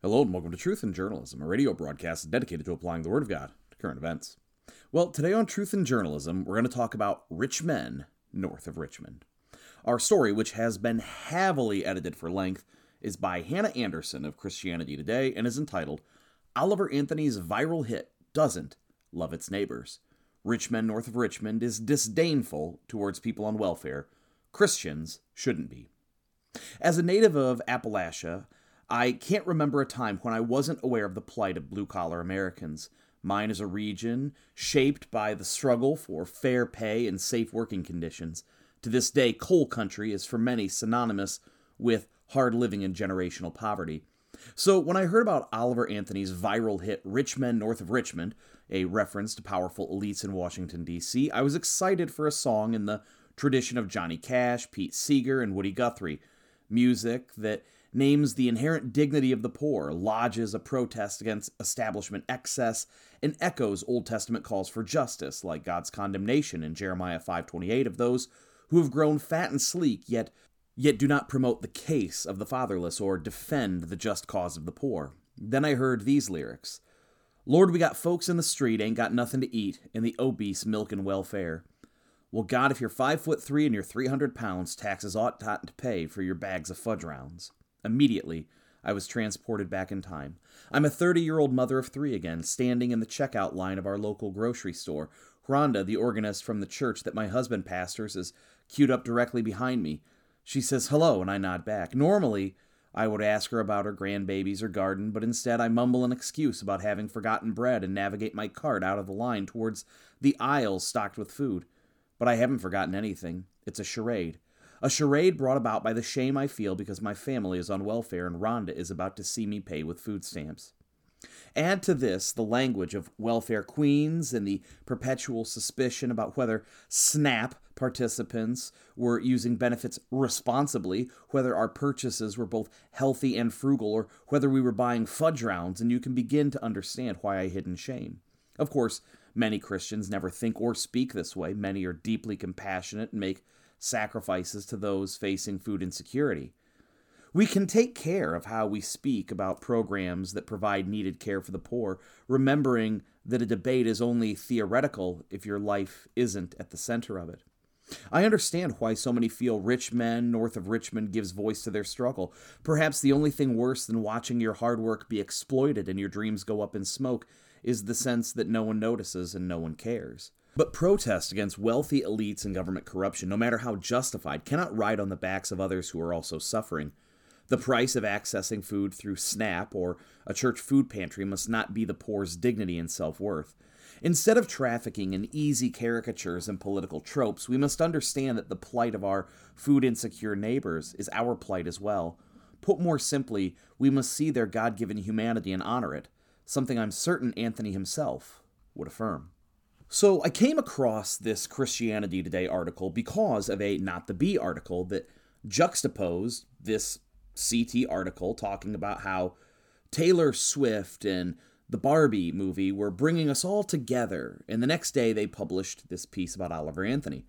Hello and welcome to Truth in Journalism, a radio broadcast dedicated to applying the Word of God to current events. Well, today on Truth in Journalism, we're going to talk about rich men north of Richmond. Our story, which has been heavily edited for length, is by Hannah Anderson of Christianity Today and is entitled, Oliver Anthony's Viral Hit Doesn't Love Its Neighbors. Rich men north of Richmond is disdainful towards people on welfare. Christians shouldn't be. As a native of Appalachia, I can't remember a time when I wasn't aware of the plight of blue-collar Americans. Mine is a region shaped by the struggle for fair pay and safe working conditions. To this day, coal country is for many synonymous with hard living and generational poverty. So when I heard about Oliver Anthony's viral hit Rich Men North of Richmond, a reference to powerful elites in Washington, D.C., I was excited for a song in the tradition of Johnny Cash, Pete Seeger, and Woody Guthrie. Music that names the inherent dignity of the poor, lodges a protest against establishment excess, and echoes Old Testament calls for justice, like God's condemnation in Jeremiah 5:28 of those who have grown fat and sleek, yet do not promote the case of the fatherless or defend the just cause of the poor. Then I heard these lyrics. Lord, we got folks in the street, ain't got nothing to eat, and the obese milk and welfare. Well, God, if you're 5'3" and you're 300 pounds, taxes ought not to pay for your bags of fudge rounds. Immediately, I was transported back in time. I'm a 30-year-old mother of three again, standing in the checkout line of our local grocery store. Rhonda, the organist from the church that my husband pastors, is queued up directly behind me. She says hello, and I nod back. Normally, I would ask her about her grandbabies or garden, but instead I mumble an excuse about having forgotten bread and navigate my cart out of the line towards the aisles stocked with food. But I haven't forgotten anything. It's a charade. A charade brought about by the shame I feel because my family is on welfare and Rhonda is about to see me pay with food stamps. Add to this the language of welfare queens and the perpetual suspicion about whether SNAP participants were using benefits responsibly, whether our purchases were both healthy and frugal, or whether we were buying fudge rounds, and you can begin to understand why I hid in shame. Of course, many Christians never think or speak this way. Many are deeply compassionate and make sacrifices to those facing food insecurity. We can take care of how we speak about programs that provide needed care for the poor, remembering that a debate is only theoretical if your life isn't at the center of it. I understand why so many feel rich men north of Richmond gives voice to their struggle. Perhaps the only thing worse than watching your hard work be exploited and your dreams go up in smoke is the sense that no one notices and no one cares. But protest against wealthy elites and government corruption, no matter how justified, cannot ride on the backs of others who are also suffering. The price of accessing food through SNAP or a church food pantry must not be the poor's dignity and self-worth. Instead of trafficking in easy caricatures and political tropes, we must understand that the plight of our food-insecure neighbors is our plight as well. Put more simply, we must see their God-given humanity and honor it, something I'm certain Anthony himself would affirm. So I came across this Christianity Today article because of a Not the Bee article that juxtaposed this CT article talking about how Taylor Swift and the Barbie movie were bringing us all together, and the next day they published this piece about Oliver Anthony.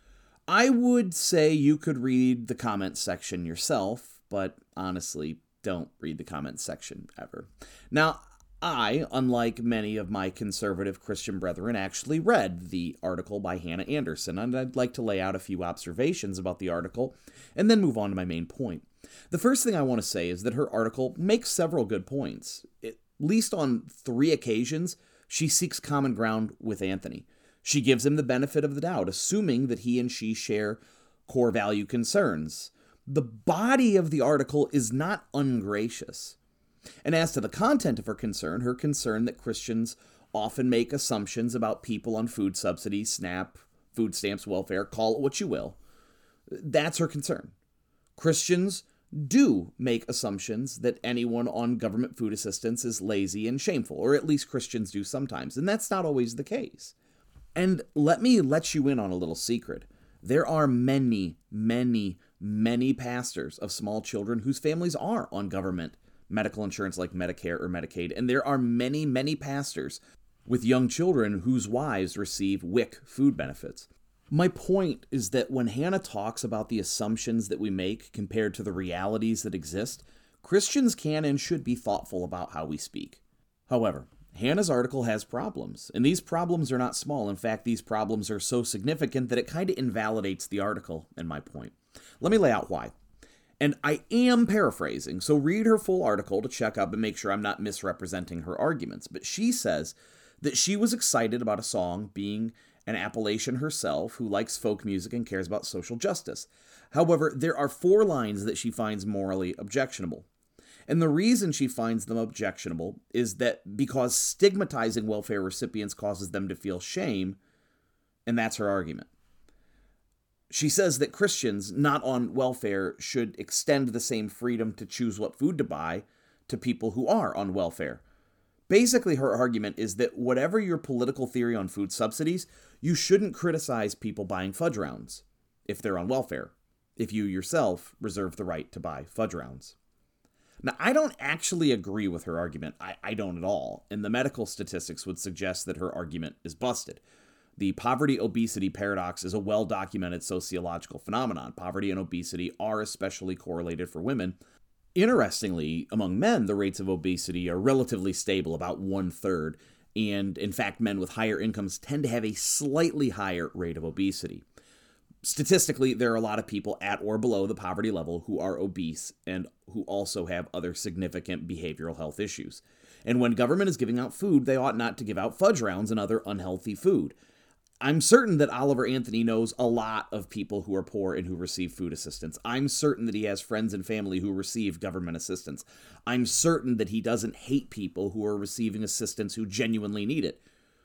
I would say you could read the comments section yourself, but honestly, don't read the comments section ever. Now, I, unlike many of my conservative Christian brethren, actually read the article by Hannah Anderson, and I'd like to lay out a few observations about the article and then move on to my main point. The first thing I want to say is that her article makes several good points. At least on 3 occasions, she seeks common ground with Anthony. She gives him the benefit of the doubt, assuming that he and she share core value concerns. The body of the article is not ungracious. And as to the content of her concern that Christians often make assumptions about people on food subsidies, SNAP, food stamps, welfare, call it what you will, that's her concern. Christians do make assumptions that anyone on government food assistance is lazy and shameful, or at least Christians do sometimes, and that's not always the case. And let me let you in on a little secret. There are many, many, many pastors of small children whose families are on government medical insurance like Medicare or Medicaid, and there are many, many pastors with young children whose wives receive WIC food benefits. My point is that when Hannah talks about the assumptions that we make compared to the realities that exist, Christians can and should be thoughtful about how we speak. However, Hannah's article has problems, and these problems are not small. In fact, these problems are so significant that it kind of invalidates the article and my point. Let me lay out why. And I am paraphrasing, so read her full article to check up and make sure I'm not misrepresenting her arguments. But she says that she was excited about a song being an Appalachian herself who likes folk music and cares about social justice. However, there are 4 lines that she finds morally objectionable. And the reason she finds them objectionable is that because stigmatizing welfare recipients causes them to feel shame, and that's her argument. She says that Christians not on welfare should extend the same freedom to choose what food to buy to people who are on welfare. Basically, her argument is that whatever your political theory on food subsidies, you shouldn't criticize people buying fudge rounds if they're on welfare, if you yourself reserve the right to buy fudge rounds. Now, I don't actually agree with her argument. I don't at all. And the medical statistics would suggest that her argument is busted. The poverty-obesity paradox is a well-documented sociological phenomenon. Poverty and obesity are especially correlated for women. Interestingly, among men, the rates of obesity are relatively stable, about 1/3. And in fact, men with higher incomes tend to have a slightly higher rate of obesity. Statistically, there are a lot of people at or below the poverty level who are obese and who also have other significant behavioral health issues. And when government is giving out food, they ought not to give out fudge rounds and other unhealthy food. I'm certain that Oliver Anthony knows a lot of people who are poor and who receive food assistance. I'm certain that he has friends and family who receive government assistance. I'm certain that he doesn't hate people who are receiving assistance who genuinely need it.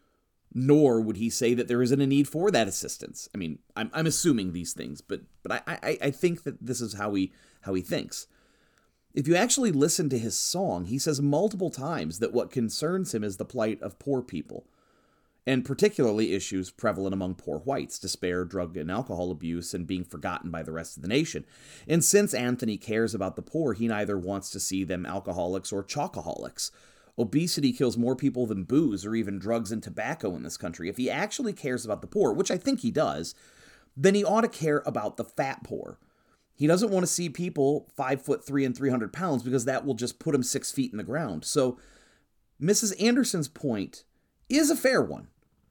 Nor would he say that there isn't a need for that assistance. I mean, I'm assuming these things, but I think that this is how he thinks. If you actually listen to his song, he says multiple times that what concerns him is the plight of poor people, and particularly issues prevalent among poor whites: despair, drug and alcohol abuse, and being forgotten by the rest of the nation. And since Anthony cares about the poor, he neither wants to see them alcoholics or chocoholics. Obesity kills more people than booze or even drugs and tobacco in this country. If he actually cares about the poor, which I think he does, then he ought to care about the fat poor. He doesn't want to see people 5'3" and 300 pounds because that will just put him 6 feet in the ground. So Mrs. Anderson's point is a fair one,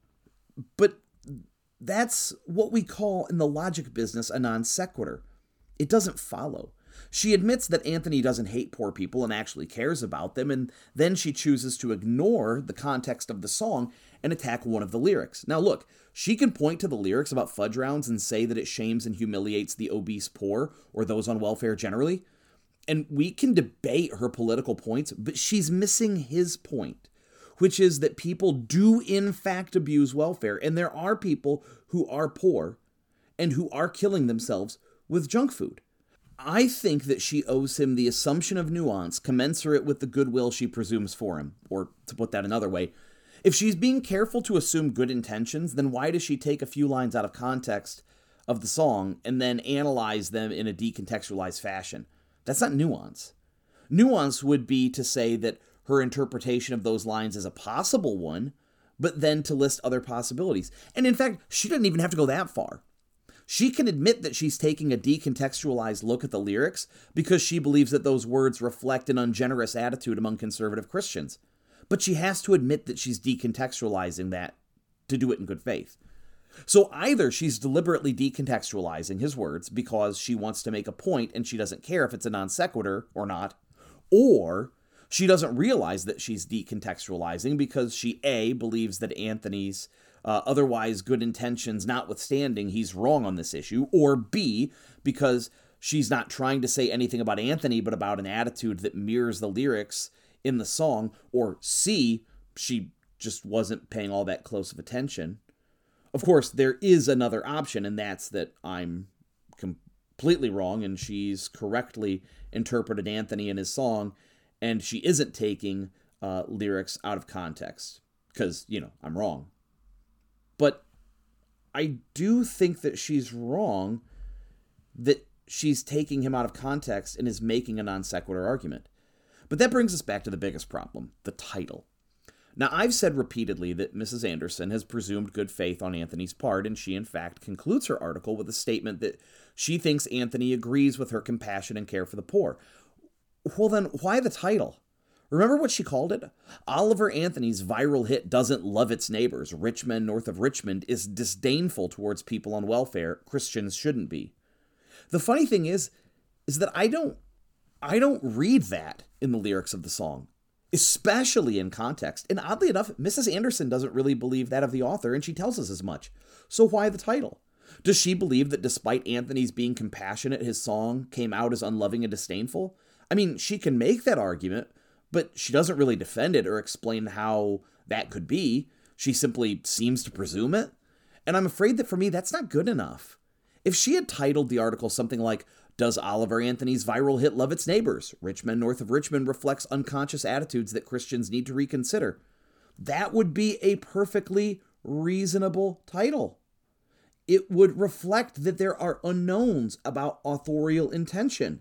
but that's what we call in the logic business a non sequitur. It doesn't follow. She admits that Anthony doesn't hate poor people and actually cares about them, and then she chooses to ignore the context of the song and attack one of the lyrics. Now look, she can point to the lyrics about fudge rounds and say that it shames and humiliates the obese poor or those on welfare generally, and we can debate her political points, but she's missing his point, which is that people do in fact abuse welfare, and there are people who are poor and who are killing themselves with junk food. I think that she owes him the assumption of nuance commensurate with the goodwill she presumes for him. Or, to put that another way, if she's being careful to assume good intentions, then why does she take a few lines out of context of the song and then analyze them in a decontextualized fashion? That's not nuance. Nuance would be to say that her interpretation of those lines is a possible one, but then to list other possibilities. And in fact, she doesn't even have to go that far. She can admit that she's taking a decontextualized look at the lyrics because she believes that those words reflect an ungenerous attitude among conservative Christians. But she has to admit that she's decontextualizing that to do it in good faith. So either she's deliberately decontextualizing his words because she wants to make a point and she doesn't care if it's a non sequitur or not, or she doesn't realize that she's decontextualizing because she A, believes that Anthony's otherwise good intentions notwithstanding, he's wrong on this issue, or B, because she's not trying to say anything about Anthony but about an attitude that mirrors the lyrics in the song, or C, she just wasn't paying all that close of attention. Of course, there is another option, and that's that I'm completely wrong and she's correctly interpreted Anthony in his song, and she isn't taking lyrics out of context because, I'm wrong. But I do think that she's wrong that she's taking him out of context and is making a non sequitur argument. But that brings us back to the biggest problem, the title. Now, I've said repeatedly that Mrs. Anderson has presumed good faith on Anthony's part, and she in fact concludes her article with a statement that she thinks Anthony agrees with her compassion and care for the poor. Well, then why the title? Remember what she called it? Oliver Anthony's viral hit Doesn't Love Its Neighbors. Rich men north of Richmond is disdainful towards people on welfare. Christians shouldn't be. The funny thing is that I don't read that in the lyrics of the song, especially in context. And oddly enough, Mrs. Anderson doesn't really believe that of the author, and she tells us as much. So why the title? Does she believe that despite Anthony's being compassionate, his song came out as unloving and disdainful? I mean, she can make that argument, but she doesn't really defend it or explain how that could be. She simply seems to presume it. And I'm afraid that for me, that's not good enough. If she had titled the article something like, Does Oliver Anthony's viral hit love its neighbors? Rich men north of Richmond reflects unconscious attitudes that Christians need to reconsider. That would be a perfectly reasonable title. It would reflect that there are unknowns about authorial intention,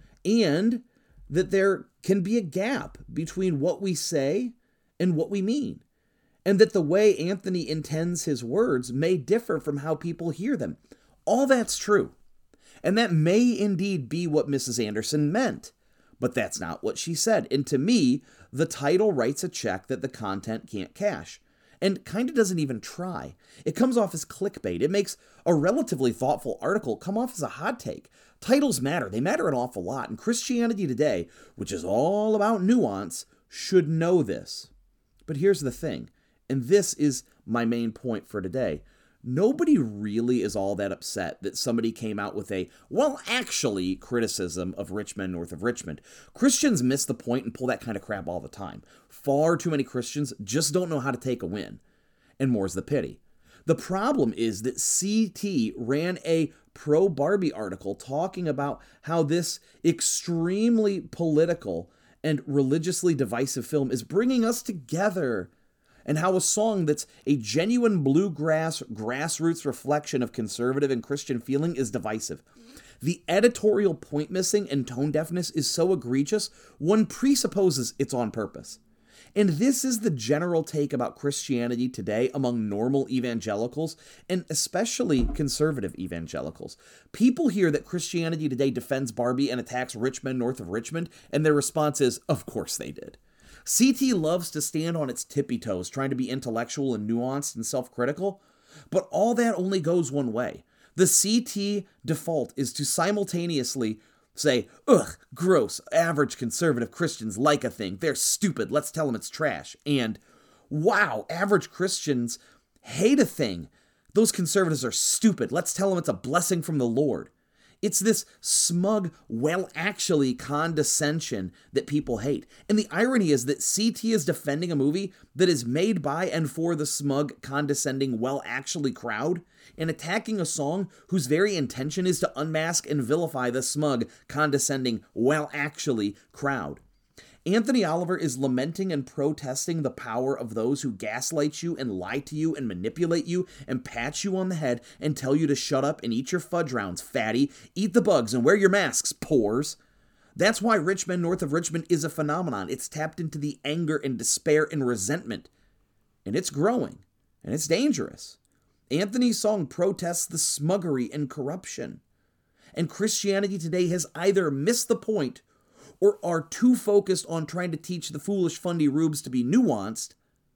and that there can be a gap between what we say and what we mean, and that the way Anthony intends his words may differ from how people hear them. All that's true, and that may indeed be what Mrs. Anderson meant, but that's not what she said. And to me, the title writes a check that the content can't cash, and kind of doesn't even try. It comes off as clickbait. It makes a relatively thoughtful article come off as a hot take. Titles matter. They matter an awful lot. And Christianity Today, which is all about nuance, should know this. But here's the thing, and this is my main point for today. Nobody really is all that upset that somebody came out with a, well, actually, criticism of rich men north of Richmond. Christians miss the point and pull that kind of crap all the time. Far too many Christians just don't know how to take a win. And more's the pity. The problem is that CT ran a pro-Barbie article talking about how this extremely political and religiously divisive film is bringing us together, and how a song that's a genuine bluegrass, grassroots reflection of conservative and Christian feeling is divisive. The editorial point missing and tone deafness is so egregious, one presupposes it's on purpose. And this is the general take about Christianity today among normal evangelicals, and especially conservative evangelicals. People hear that Christianity Today defends Barbie and attacks rich men north of Richmond, and their response is, of course they did. CT loves to stand on its tippy toes, trying to be intellectual and nuanced and self-critical, but all that only goes one way. The CT default is to simultaneously say, ugh, gross, average conservative Christians like a thing, they're stupid, let's tell them it's trash, and wow, average Christians hate a thing, those conservatives are stupid, let's tell them it's a blessing from the Lord. It's this smug, well, actually condescension that people hate. And the irony is that CT is defending a movie that is made by and for the smug, condescending, well, actually crowd, and attacking a song whose very intention is to unmask and vilify the smug, condescending, well, actually crowd. Anthony Oliver is lamenting and protesting the power of those who gaslight you and lie to you and manipulate you and pat you on the head and tell you to shut up and eat your fudge rounds, fatty, eat the bugs and wear your masks, pores. That's why Rich Men North of Richmond is a phenomenon. It's tapped into the anger and despair and resentment. And it's growing. And it's dangerous. Anthony's song protests the smuggery and corruption. And Christianity Today has either missed the point or are too focused on trying to teach the foolish fundy rubes to be nuanced,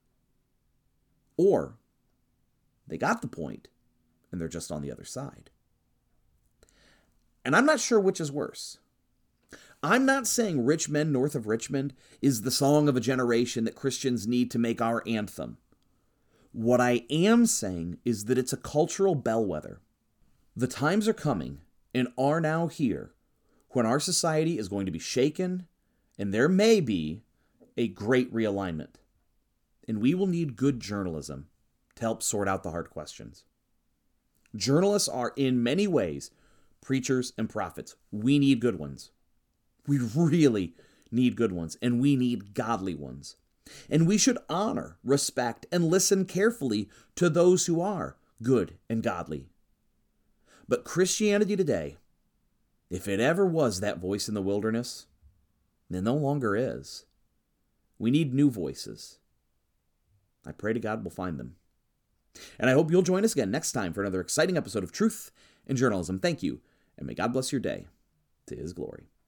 or they got the point and they're just on the other side. And I'm not sure which is worse. I'm not saying Rich Men North of Richmond is the song of a generation that Christians need to make our anthem. What I am saying is that it's a cultural bellwether. The times are coming and are now here when our society is going to be shaken, and there may be a great realignment. And we will need good journalism to help sort out the hard questions. Journalists are, in many ways, preachers and prophets. We need good ones. We really need good ones, and we need godly ones. And we should honor, respect, and listen carefully to those who are good and godly. But Christianity Today, if it ever was that voice in the wilderness, it no longer is. We need new voices. I pray to God we'll find them. And I hope you'll join us again next time for another exciting episode of Truth in Journalism. Thank you, and may God bless your day to His glory.